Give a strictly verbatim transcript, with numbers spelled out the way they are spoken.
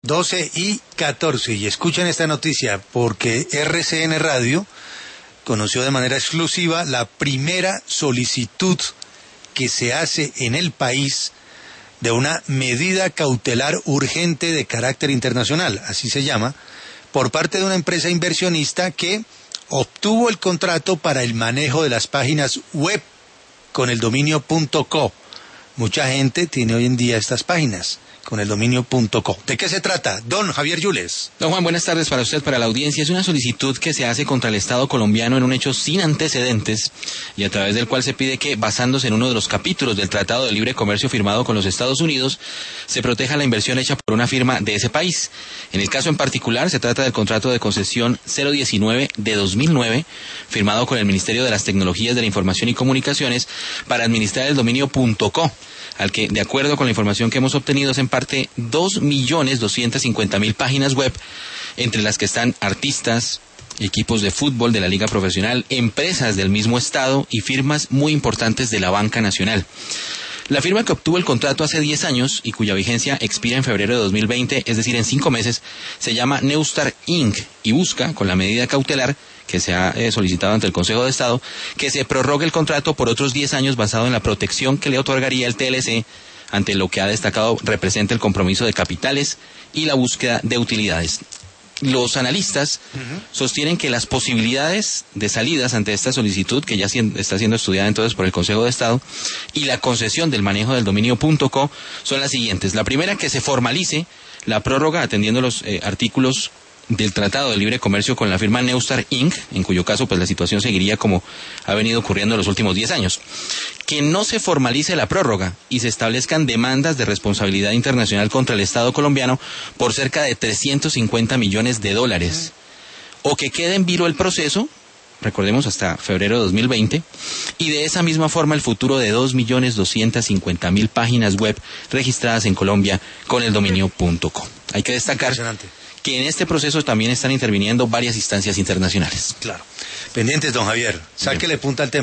doce y catorce. Y escuchen esta noticia porque R C N Radio conoció de manera exclusiva la primera solicitud que se hace en el país de una medida cautelar urgente de carácter internacional, así se llama, por parte de una empresa inversionista que obtuvo el contrato para el manejo de las páginas web con el dominio .co. Mucha gente tiene hoy en día estas páginas con el dominio .co. ¿De qué se trata? Don Javier Yules. Don Juan, buenas tardes para usted, para la audiencia. Es una solicitud que se hace contra el Estado colombiano en un hecho sin antecedentes y a través del cual se pide que, basándose en uno de los capítulos del Tratado de Libre Comercio firmado con los Estados Unidos, se proteja la inversión hecha por una firma de ese país. En el caso en particular, se trata del contrato de concesión cero diecinueve de dos mil nueve, firmado con el Ministerio de las Tecnologías de la Información y Comunicaciones para administrar el dominio .co, al que, de acuerdo con la información que hemos obtenido, es en parte dos millones doscientas cincuenta mil páginas web, entre las que están artistas, equipos de fútbol de la liga profesional, empresas del mismo estado y firmas muy importantes de la banca nacional. La firma que obtuvo el contrato hace diez años y cuya vigencia expira en febrero de dos mil veinte, es decir, en cinco meses, se llama Neustar incorporated y busca, con la medida cautelar que se ha eh, solicitado ante el Consejo de Estado, que se prorrogue el contrato por otros diez años basado en la protección que le otorgaría el T L C ante lo que ha destacado representa el compromiso de capitales y la búsqueda de utilidades. Los analistas uh-huh. sostienen que las posibilidades de salidas ante esta solicitud, que ya está siendo estudiada entonces por el Consejo de Estado, y la concesión del manejo del dominio .co son las siguientes. La primera, que se formalice la prórroga atendiendo los eh, artículos del Tratado de Libre Comercio con la firma Neustar incorporated, en cuyo caso pues la situación seguiría como ha venido ocurriendo en los últimos diez años. Que no se formalice la prórroga y se establezcan demandas de responsabilidad internacional contra el Estado colombiano por cerca de trescientos cincuenta millones de dólares. O que quede en vilo el proceso, recordemos hasta febrero de dos mil veinte, y de esa misma forma el futuro de dos millones doscientas cincuenta mil páginas web registradas en Colombia con el dominio .co. Hay que destacar que en este proceso también están interviniendo varias instancias internacionales. Claro. Pendientes, don Javier. Sáquele punta al tema.